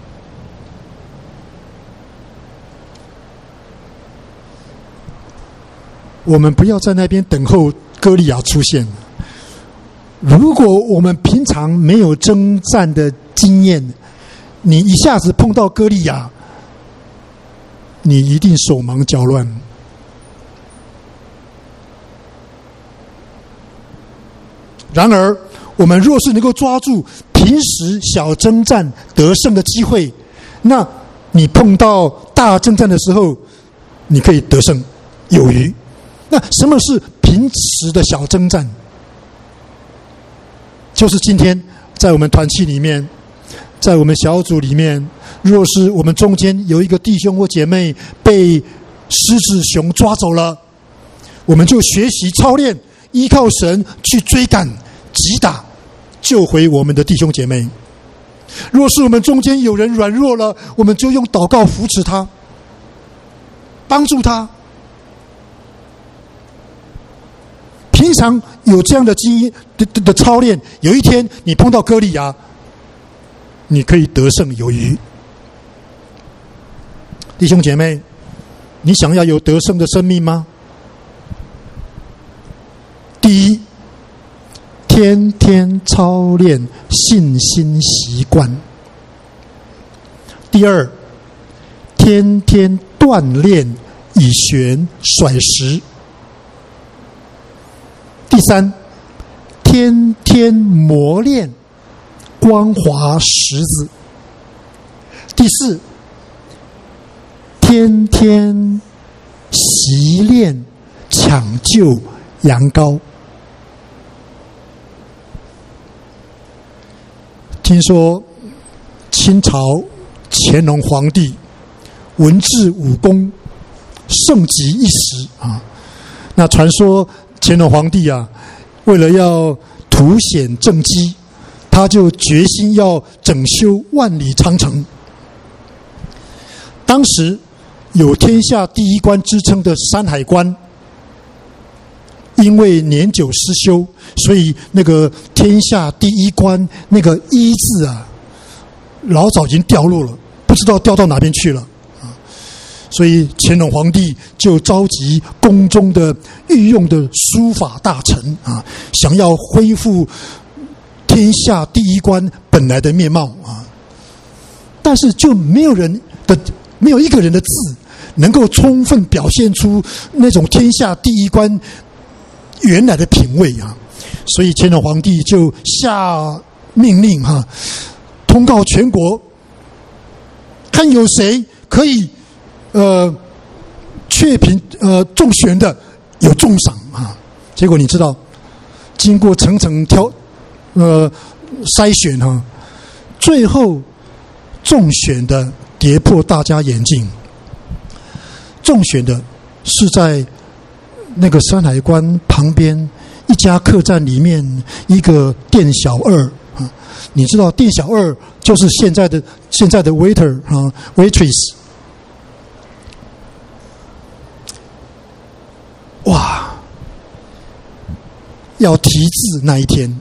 我们不要在那边等候歌利亚出现。如果我们平常没有征战的经验，你一下子碰到歌利亚，你一定手忙脚乱。然而，我们若是能够抓住平时小征战得胜的机会，那你碰到大征战的时候，你可以得胜有余。那什么是平时的小征战？就是今天在我们团契里面，在我们小组里面，若是我们中间有一个弟兄或姐妹被狮子熊抓走了，我们就学习操练，依靠神去追赶、击打、救回我们的弟兄姐妹。若是我们中间有人软弱了，我们就用祷告扶持他，帮助他。平常有这样的经验的操练，有一天你碰到歌利亚，你可以得胜有余。弟兄姐妹，你想要有得胜的生命吗？第一，天天操练信心习惯。第二，天天锻炼以旋甩石。第三，天天磨练光滑石子。第四，天天天习练抢救羊羔。听说清朝乾隆皇帝文治武功盛极一时啊，那传说乾隆皇帝啊，为了要凸显政绩，他就决心要整修万里长城。当时有天下第一关之称的山海关，因为年久失修，所以那个天下第一关那个“一”字啊，老早已经掉落了，不知道掉到哪边去了。所以乾隆皇帝就召集宫中的御用的书法大臣啊，想要恢复天下第一关本来的面貌啊，但是就没有一个人的字能够充分表现出那种天下第一关原来的品味啊，所以乾隆皇帝就下命令通告全国，看有谁可以确评中选的有重赏啊。结果你知道，经过层层筛选最后中选的跌破大家眼镜。中选的是在那个山海关旁边一家客栈里面一个店小二啊，你知道店小二就是现在的 waiter 啊 waitress。哇！要题字那一天，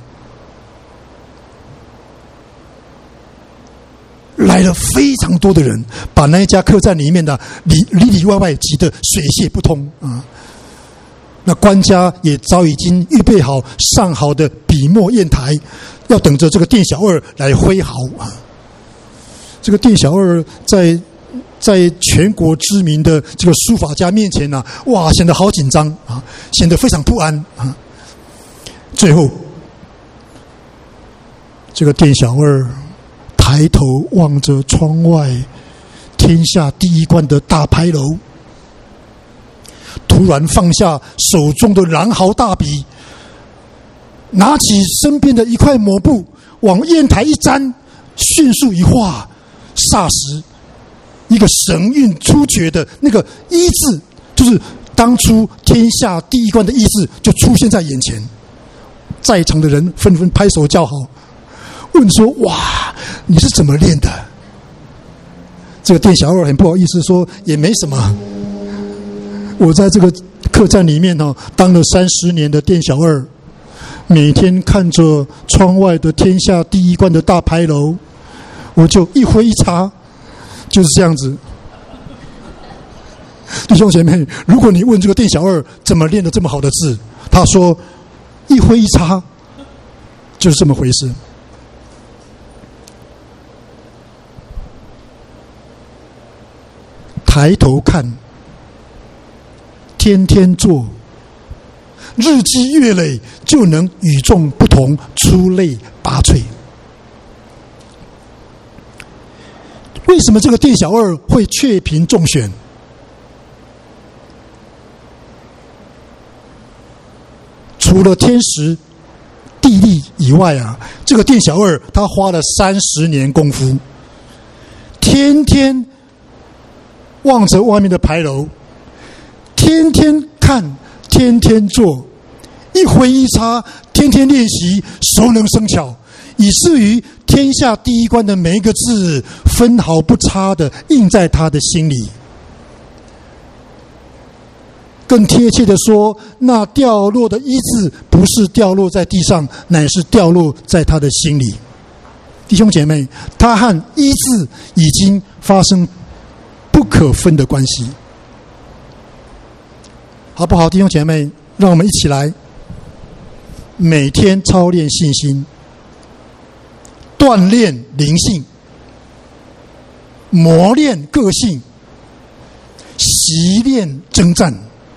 来了非常多的人，把那一家客栈里面的里外外挤得水泄不通啊！那官家也早已经预备好上好的笔墨砚台，要等着这个店小二来挥毫啊！这个店小二在全国知名的这个书法家面前呢，哇，显得好紧张啊，显得非常不安啊。最后，这个店小二抬头望着窗外天下第一关的大牌楼，突然放下手中的狼毫大笔，拿起身边的一块抹布往砚台一沾，迅速一画，霎时一个神韵出绝的那个“一”字，就是当初天下第一关的“一”字，就出现在眼前。在场的人纷纷拍手叫好，问说：“哇，你是怎么练的？”这个店小二很不好意思说：“也没什么，我在这个客栈里面当了30年的店小二，每天看着窗外的天下第一关的大牌楼，我就一挥一擦。”就是这样子。弟兄姐妹，如果你问这个店小二怎么练得这么好的字，他说一挥一擦，就是这么回事。抬头看，天天做，日积月累，就能与众不同，出类拔萃。为什么这个店小二会确评中选？除了天时地利以外啊，这个店小二他花了30年功夫，天天望着外面的牌楼，天天看，天天做，一挥一擦，天天练习，熟能生巧，以至于天下第一关的每一个字分毫不差的印在他的心里。更贴切的说，那掉落的“一”字不是掉落在地上，乃是掉落在他的心里。弟兄姐妹，他和“一”字已经发生不可分的关系，好不好？弟兄姐妹，让我们一起来每天操练信心，锻炼灵性，磨练个性，习练征战。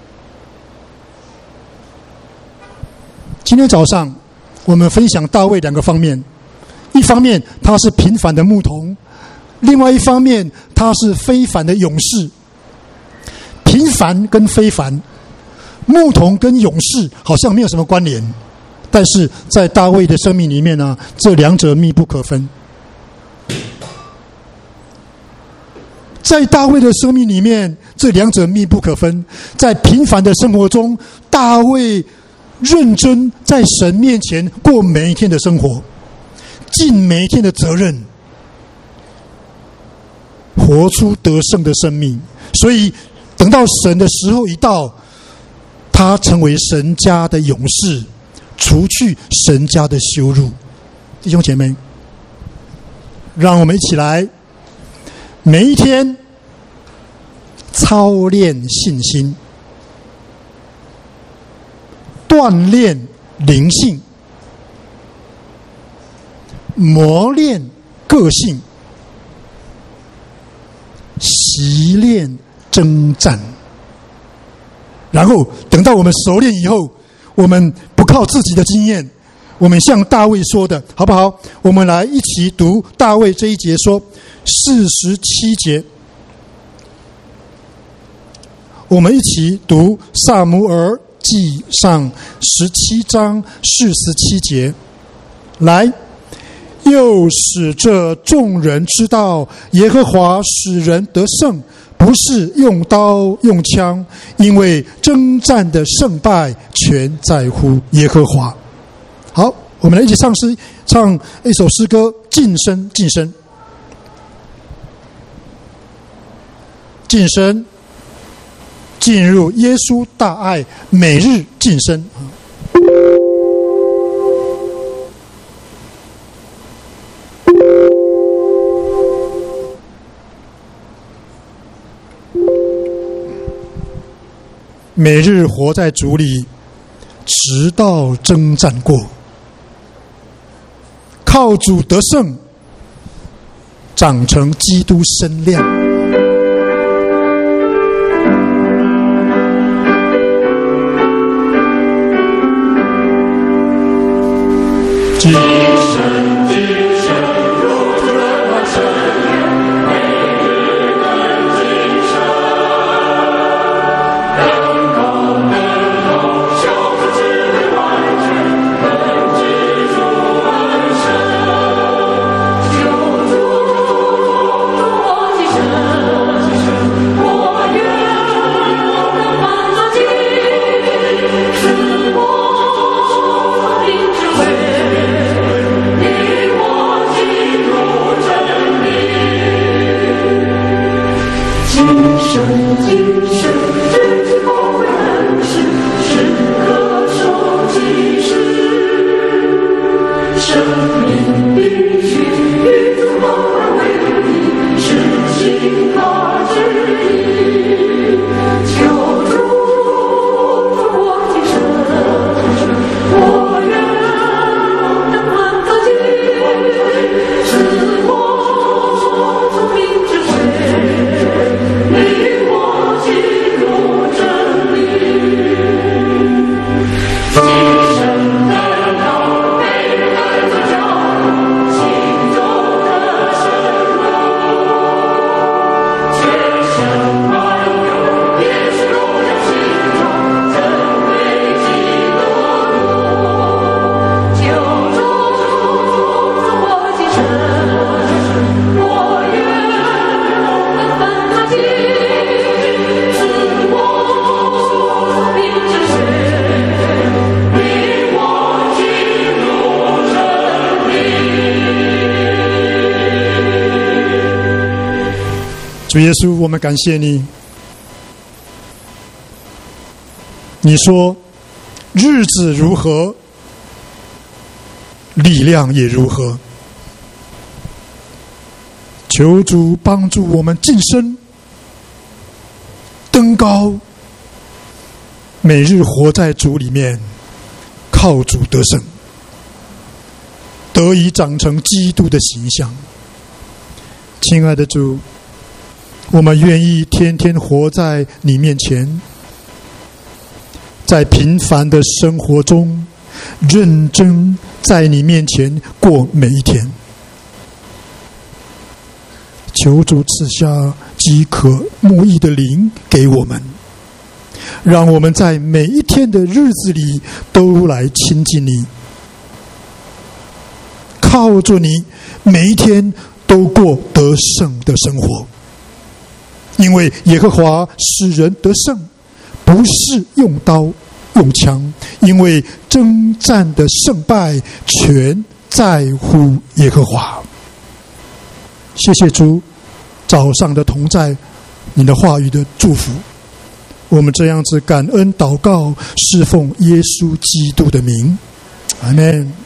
今天早上我们分享大卫2个方面，一方面他是平凡的牧童，另外一方面他是非凡的勇士。 平凡跟非凡，牧童跟勇士好像没有什么关联，但是在大卫的生命里面呢，这两者密不可分。在大卫的生命里面，这两者密不可分。在平凡的生活中，大卫认真在神面前过每一天的生活，尽每一天的责任，活出得胜的生命。所以等到神的时候一到，他成为神家的勇士，除去神家的羞辱。弟兄姐妹，让我们一起来每一天操练信心，锻炼灵性，磨练个性，习练征战。然后等到我们熟练以后，我们不靠自己的经验，我们像大卫说的，好不好？我们来一起读大卫这一节说47节，我们一起读撒母耳记上17章47节。来，又使这众人知道耶和华使人得胜，不是用刀用枪，因为征战的胜败全在乎耶和华。好，我们来一起唱一首诗歌，近身近身近身，进入耶稣大爱，每日近身。每日活在主里，直到征战过，靠主得胜，长成基督身量。今生今生如春花盛艳，每日更精神，能够孝子智慧完全，能知足恩深，求主我今生，我愿能满足己，赐我灵智慧。今生知己不为人事，时刻守己事，生命必须与主合而为一，实行他旨意。求主我今生，我愿能满足己，赐我聪明智慧，领我进入真理。今生的道，每日来做教导，心中的深入，全身万有也是荣耀心中，真为基督路。求主我今生，我愿能满足己，赐我明智慧，领我进入真理。 主耶稣，我们感谢你。你说日子如何，力量也如何。求主帮助我们晋升登高，每日活在主里面，靠主得胜，得以长成基督的形象。亲爱的主，我们愿意天天活在你面前，在平凡的生活中认真在你面前过每一天。求主赐下饥渴慕义的灵给我们， 让我们在每一天的日子里都来亲近你，靠着你，每一天都过得胜的生活。因为耶和华使人得胜，不是用刀用枪，因为征战的胜败全在乎耶和华。谢谢主早上的同在，你的话语的祝福，我们这样子感恩祷告，侍奉耶稣基督的名，阿们。